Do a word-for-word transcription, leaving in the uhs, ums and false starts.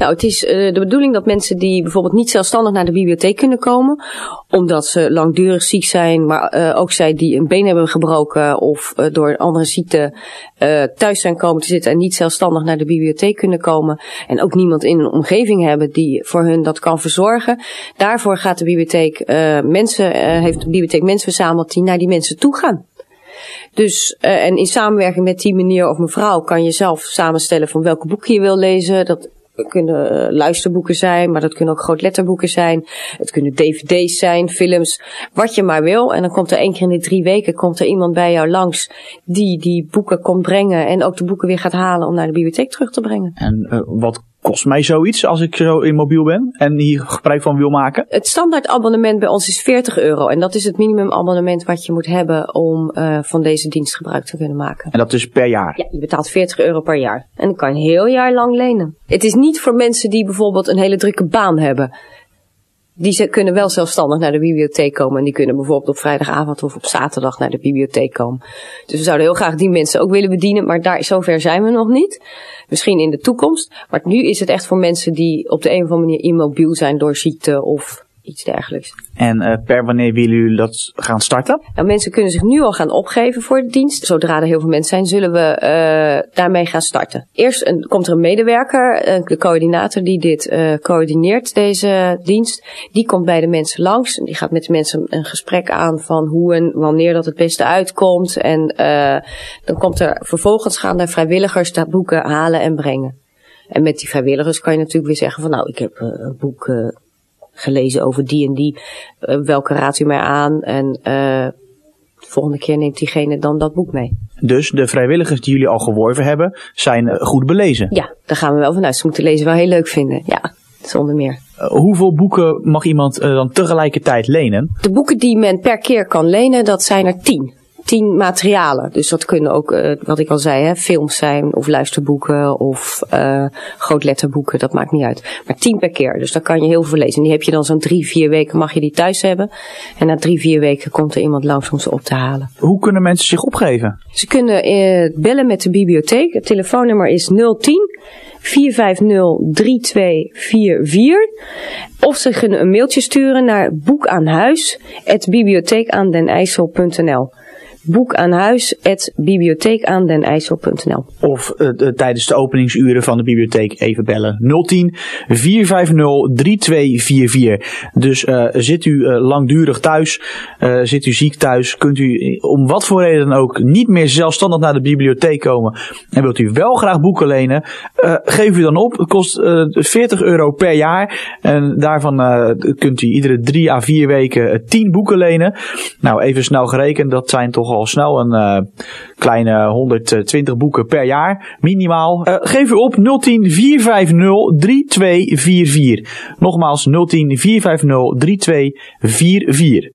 Nou, het is uh, de bedoeling dat mensen die bijvoorbeeld niet zelfstandig naar de bibliotheek kunnen komen, omdat ze langdurig ziek zijn, maar uh, ook zij die een been hebben gebroken of uh, door een andere ziekte uh, thuis zijn komen te zitten en niet zelfstandig naar de bibliotheek kunnen komen en ook niemand in een omgeving hebben die voor hun dat kan verzorgen. Daarvoor gaat de bibliotheek uh, mensen, uh, heeft de bibliotheek mensen verzameld die naar die mensen toe gaan. Dus, uh, en in samenwerking met die meneer of mevrouw kan je zelf samenstellen van welke boeken je wil lezen. Dat kunnen uh, luisterboeken zijn, maar dat kunnen ook grootletterboeken zijn. Het kunnen dvd's zijn, films, wat je maar wil. En dan komt er één keer in de drie weken komt er iemand bij jou langs die die boeken komt brengen en ook de boeken weer gaat halen om naar de bibliotheek terug te brengen. En uh, wat kost mij zoiets als ik zo immobiel ben en hier gebruik van wil maken? Het standaard abonnement bij ons is veertig euro. En dat is het minimumabonnement wat je moet hebben om uh, van deze dienst gebruik te kunnen maken. En dat is per jaar? Ja, je betaalt veertig euro per jaar. En dan kan je een heel jaar lang lenen. Het is niet voor mensen die bijvoorbeeld een hele drukke baan hebben. Die kunnen wel zelfstandig naar de bibliotheek komen. En die kunnen bijvoorbeeld op vrijdagavond of op zaterdag naar de bibliotheek komen. Dus we zouden heel graag die mensen ook willen bedienen. Maar daar, zover zijn we nog niet. Misschien in de toekomst. Maar nu is het echt voor mensen die op de een of andere manier immobiel zijn door ziekte of iets dergelijks. En uh, per wanneer willen jullie dat gaan starten? Nou, mensen kunnen zich nu al gaan opgeven voor de dienst. Zodra er heel veel mensen zijn, zullen we uh, daarmee gaan starten. Eerst een, komt er een medewerker, uh, de coördinator die dit uh, coördineert, deze dienst. Die komt bij de mensen langs. En die gaat met de mensen een gesprek aan van hoe en wanneer dat het beste uitkomt. En uh, dan komt er vervolgens gaan er vrijwilligers dat boeken halen en brengen. En met die vrijwilligers kan je natuurlijk weer zeggen van nou, ik heb uh, een boek Uh, gelezen over die en die, uh, welke raadt u mij aan en uh, de volgende keer neemt diegene dan dat boek mee. Dus de vrijwilligers die jullie al geworven hebben, zijn uh, goed belezen? Ja, daar gaan we wel vanuit. Ze moeten lezen wel heel leuk vinden, ja, zonder meer. Uh, hoeveel boeken mag iemand uh, dan tegelijkertijd lenen? De boeken die men per keer kan lenen, dat zijn er tien. Tien materialen. Dus dat kunnen ook, uh, wat ik al zei, hè, films zijn of luisterboeken of uh, grootletterboeken. Dat maakt niet uit. Maar tien per keer. Dus daar kan je heel veel lezen. En die heb je dan zo'n drie, vier weken mag je die thuis hebben. En na drie, vier weken komt er iemand langs om ze op te halen. Hoe kunnen mensen zich opgeven? Ze kunnen uh, bellen met de bibliotheek. Het telefoonnummer is nul tien vier vijf nul drie twee vier vier. Of ze kunnen een mailtje sturen naar boekaanhuis at bibliotheekaandenijdssel punt n l. boekaanhuis at bibliotheekaandenijdssel punt n l. Of uh, uh, tijdens de openingsuren van de bibliotheek even bellen. nul tien vier vijf nul drie twee vier vier. Dus uh, zit u uh, langdurig thuis, uh, zit u ziek thuis, kunt u om wat voor reden dan ook niet meer zelfstandig naar de bibliotheek komen en wilt u wel graag boeken lenen, uh, geef u dan op. Het kost uh, veertig euro per jaar en daarvan uh, kunt u iedere drie à vier weken uh, tien boeken lenen. Nou, even snel gerekend, dat zijn toch al snel een uh, kleine honderdtwintig boeken per jaar, minimaal. Uh, geef u op nul tien vier vijf nul drie twee vier vier. Nogmaals nul tien vier vijf nul drie twee vier vier.